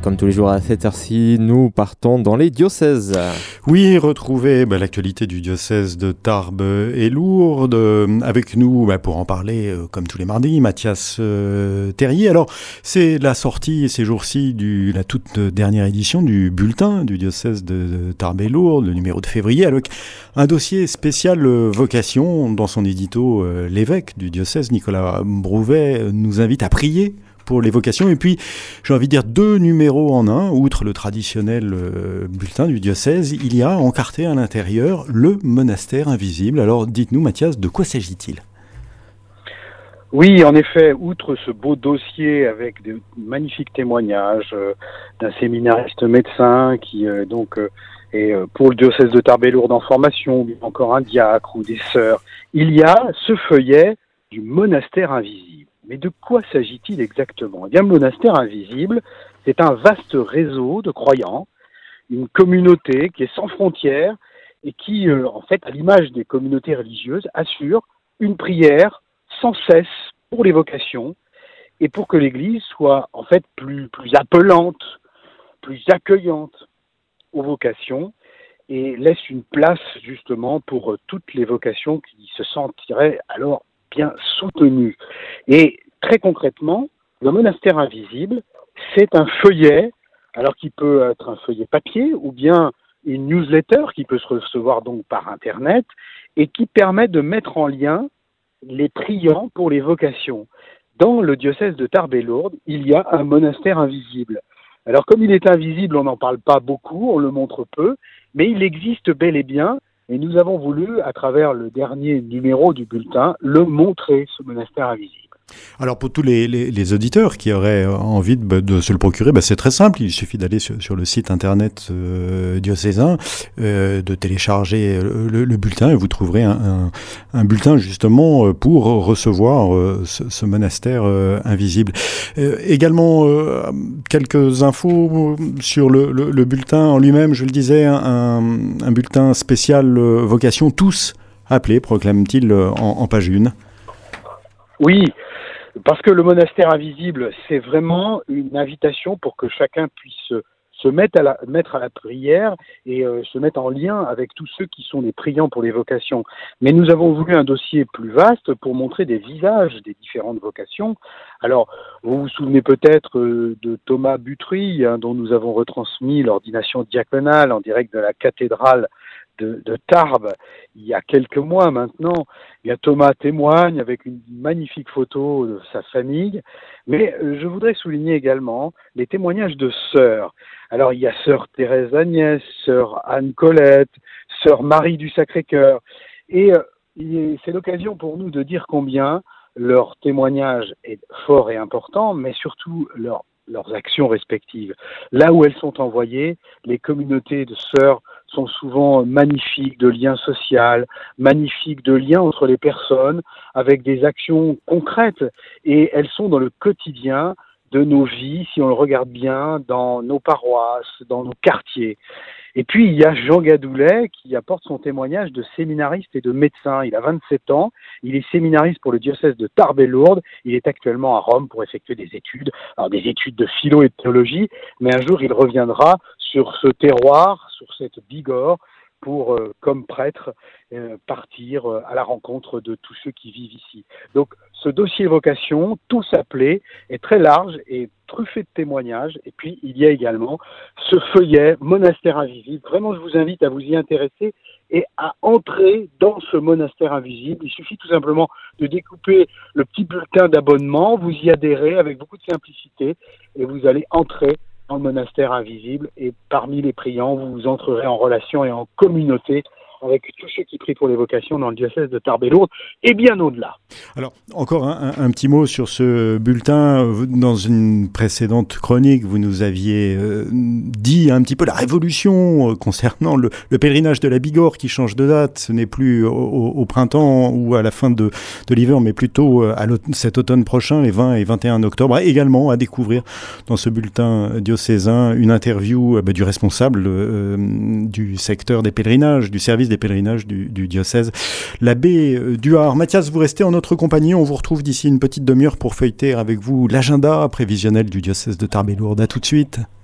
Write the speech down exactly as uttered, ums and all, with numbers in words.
comme tous les jours à cette heure-ci, nous partons dans les diocèses. Oui, retrouver bah, l'actualité du diocèse de Tarbes et Lourdes. Avec nous, bah, pour en parler, euh, comme tous les mardis, Mathias euh, Terrier. Alors, c'est la sortie ces jours-ci de la toute dernière édition du bulletin du diocèse de, de Tarbes et Lourdes, le numéro de février, avec un dossier spécial euh, vocation. Dans son édito, euh, l'évêque du diocèse, Nicolas Brouvet, nous invite à prier pour les vocations. Et puis, j'ai envie de dire deux numéros en un. Outre le traditionnel euh, bulletin du diocèse, il y a encarté à l'intérieur le monastère invisible. Alors, dites-nous, Mathias, de quoi s'agit-il ? Oui, en effet, outre ce beau dossier avec de magnifiques témoignages euh, d'un séminariste médecin qui euh, donc euh, est euh, pour le diocèse de Tarbes et Lourdes en formation, ou encore un diacre ou des sœurs, il y a ce feuillet du monastère invisible. Mais de quoi s'agit-il exactement ? Eh bien, le monastère invisible, c'est un vaste réseau de croyants, une communauté qui est sans frontières et qui, euh, en fait, à l'image des communautés religieuses, assure une prière sans cesse pour les vocations et pour que l'Église soit, en fait, plus, plus appelante, plus accueillante aux vocations et laisse une place, justement, pour euh, toutes les vocations qui se sentiraient alors bien soutenu. Et très concrètement, le monastère invisible, c'est un feuillet, alors qui peut être un feuillet papier ou bien une newsletter qui peut se recevoir donc par Internet et qui permet de mettre en lien les priants pour les vocations. Dans le diocèse de Tarbes et Lourdes, il y a un monastère invisible. Alors comme il est invisible, on n'en parle pas beaucoup, on le montre peu, mais il existe bel et bien. Et nous avons voulu, à travers le dernier numéro du bulletin, le montrer, ce monastère invisible. Alors pour tous les, les, les auditeurs qui auraient envie de, de se le procurer, bah c'est très simple, il suffit d'aller sur, sur le site internet euh, diocésain, euh, de télécharger le, le bulletin et vous trouverez un, un, un bulletin justement pour recevoir euh, ce, ce monastère euh, invisible. Euh, également euh, quelques infos sur le, le, le bulletin en lui-même, je le disais, un, un bulletin spécial euh, vocation tous appelés, proclame-t-il en, en page une. Oui, parce que le monastère invisible, c'est vraiment une invitation pour que chacun puisse se mettre à la, mettre à la prière et euh, se mettre en lien avec tous ceux qui sont des priants pour les vocations. Mais nous avons voulu un dossier plus vaste pour montrer des visages des différentes vocations. Alors, vous vous souvenez peut-être euh, de Thomas Butry, hein, dont nous avons retransmis l'ordination diaconale en direct de la cathédrale De, de Tarbes, il y a quelques mois maintenant. Eh bien, Thomas témoigne avec une magnifique photo de sa famille, mais euh, je voudrais souligner également les témoignages de sœurs. Alors, il y a sœur Thérèse Agnès, sœur Anne Colette, sœur Marie du Sacré-Cœur, et euh, c'est l'occasion pour nous de dire combien leur témoignage est fort et important, mais surtout leur leurs actions respectives. Là où elles sont envoyées, les communautés de sœurs sont souvent magnifiques de liens sociaux, magnifiques de liens entre les personnes, avec des actions concrètes, et elles sont dans le quotidien de nos vies, si on le regarde bien, dans nos paroisses, dans nos quartiers. Et puis, il y a Jean Gadoulet qui apporte son témoignage de séminariste et de médecin. Il a vingt-sept ans, il est séminariste pour le diocèse de Tarbes et Lourdes. Il est actuellement à Rome pour effectuer des études, alors des études de philo et de théologie, mais un jour, il reviendra sur ce terroir, sur cette Bigorre, pour, euh, comme prêtre, euh, partir euh, à la rencontre de tous ceux qui vivent ici. Donc, ce dossier vocation, tous appelés, est très large et truffé de témoignages. Et puis, il y a également ce feuillet Monastère Invisible. Vraiment, je vous invite à vous y intéresser et à entrer dans ce monastère invisible. Il suffit tout simplement de découper le petit bulletin d'abonnement, vous y adhérez avec beaucoup de simplicité et vous allez entrer dans le monastère invisible, et parmi les priants, vous entrerez en relation et en communauté avec tous ceux qui prient pour les vocations dans le diocèse de Tarbes et Lourdes, et bien au-delà. Alors, encore un, un, un petit mot sur ce bulletin. Dans une précédente chronique, vous nous aviez euh, dit un petit peu la révolution euh, concernant le, le pèlerinage de la Bigorre qui change de date. Ce n'est plus au, au printemps ou à la fin de, de l'hiver, mais plutôt à cet automne prochain, les vingt et vingt et un octobre. Également à découvrir dans ce bulletin diocésain une interview euh, bah, du responsable euh, du secteur des pèlerinages, du service des pèlerinages du, du diocèse, l'abbé Duhard. Mathias, vous restez en notre compagnie. On vous retrouve d'ici une petite demi-heure pour feuilleter avec vous l'agenda prévisionnel du diocèse de Tarbes et Lourdes. À tout de suite.